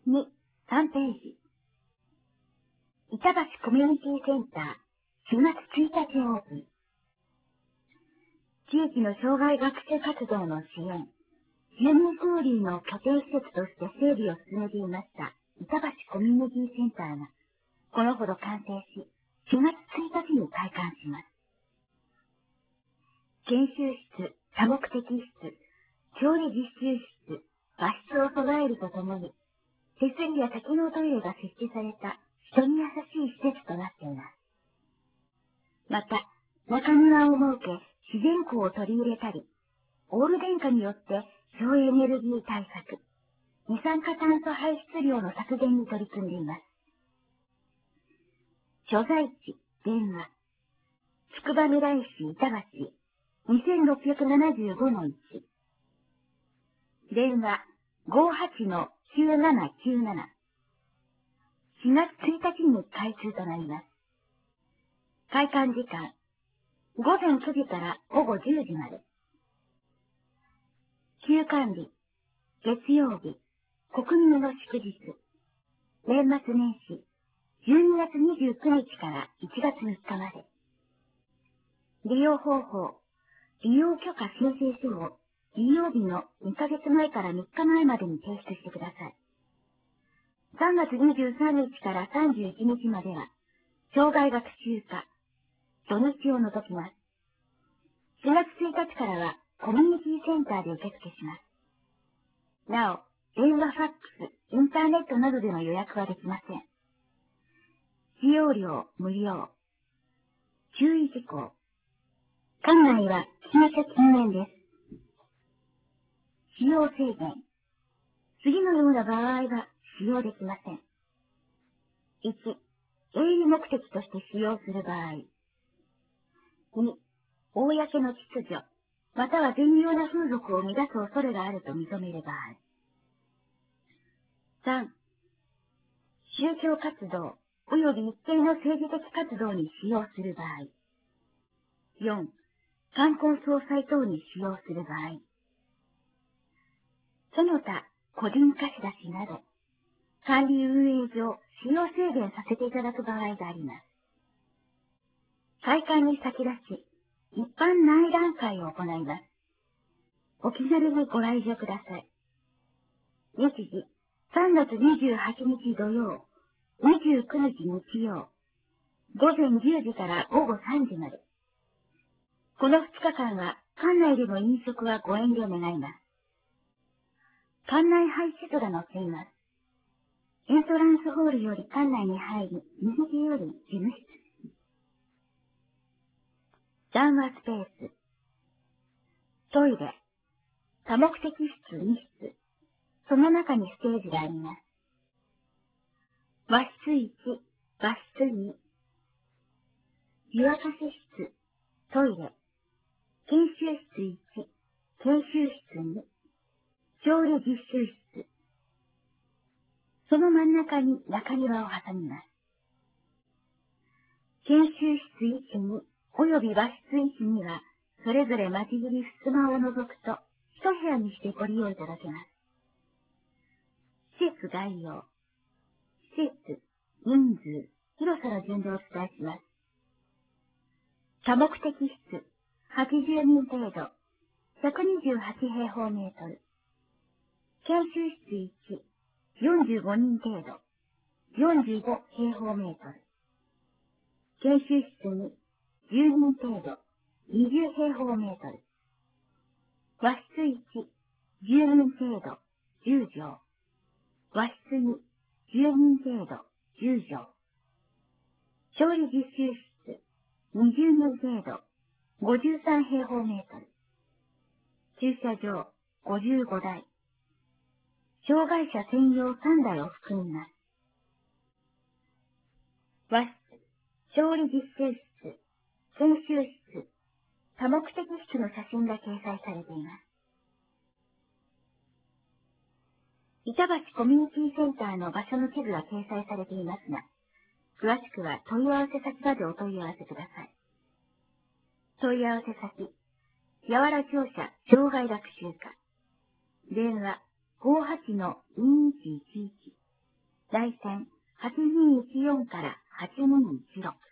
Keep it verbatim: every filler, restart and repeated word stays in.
に、さんページ。板橋コミュニティセンター、しがつついたちオープン。地域の障害学習活動の支援、住民交流の拠点施設として整備を進めていました板橋コミュニティセンターが、このほど完成し、しがつついたちに開館します。研修室、多目的室、調理実習室、和室を備えるとともに、手すりや多機能トイレが設置された人に優しい施設となっています。また、中庭を設け、自然光を取り入れたり、オール電化によって省エネルギー対策、二酸化炭素排出量の削減に取り組んでいます。所在地、電話、つくばみらい市板橋、にせんろっぴゃくななじゅうごのいち。電話、ごーはちのきゅうななきゅうなな。しがつついたちに開通となります。開館時間、ごぜんくじからごごじゅうじまで。休館日、月曜日、国民の祝日、年末年始、じゅうにがつにじゅうくにちからいちがつみっかまで。利用方法、利用許可申請書を利用日のにかげつまえからみっかまえまでに提出してください。さんがつにじゅうさんにちからさんじゅういちにちまでは、障害学習課、土日を除きます。しがつついたちからは、コミュニティセンターで受付します。なお、電話、ファックス、インターネットなどでの予約はできません。使用料無料。注意事項。館内は駐車禁煙です。使用制限。次のような場合は使用できません。いち、営利目的として使用する場合。に、公の秩序、または善良な風俗を乱す恐れがあると認める場合。さん、宗教活動及び一定の政治的活動に使用する場合。よん、冠婚葬祭等に使用する場合。その他、個人貸し出しなど、管理運営上使用制限させていただく場合があります。開館に先立ち、一般内覧会を行います。お気軽にご来場ください。日時、さんがつにじゅうはちにち土曜、にじゅうくにち日曜、ごぜんじゅうじからごごさんじまで。このふつかかんは、館内での飲食はご遠慮願います。館内配置図が載っています。エントランスホールより館内に入り、右手より事務室。談話スペース。トイレ。多目的室に室。その中にステージがあります。和室いち、和室に。湯沸かし室、トイレ。研修室いち、研修室に。調理実習室。その真ん中に中庭を挟みます。研修室いちに、および和室いちには、それぞれ間仕切り襖を除くと、一部屋にしてご利用いただけます。施設概要。施設、人数、広さの順でお伝えします。多目的室、はちじゅうにん程度、ひゃくにじゅうはちへいほうメートル。研修室いち、よんじゅうごにん程度、よんじゅうごへいほうメートル。研修室に、じゅうにん程度、にじゅうへいほうメートル。和室いち、じゅうにん程度、じゅうじょう。和室に、じゅうにん程度、じゅうじょう。調理実習室、にじゅうにん程度、ごじゅうさんへいほうメートル。駐車場、ごじゅうごだい。障害者専用さんだいを含みます。和室、調理実習室、研修室、多目的室の写真が掲載されています。板橋コミュニティセンターの場所の地図が掲載されていますが、詳しくは問い合わせ先までお問い合わせください。問い合わせ先、やわら庁舎障害学習課。電話ごーはちのにーいちいちいち。 来線はちにーいちよんからはちにーいちろく。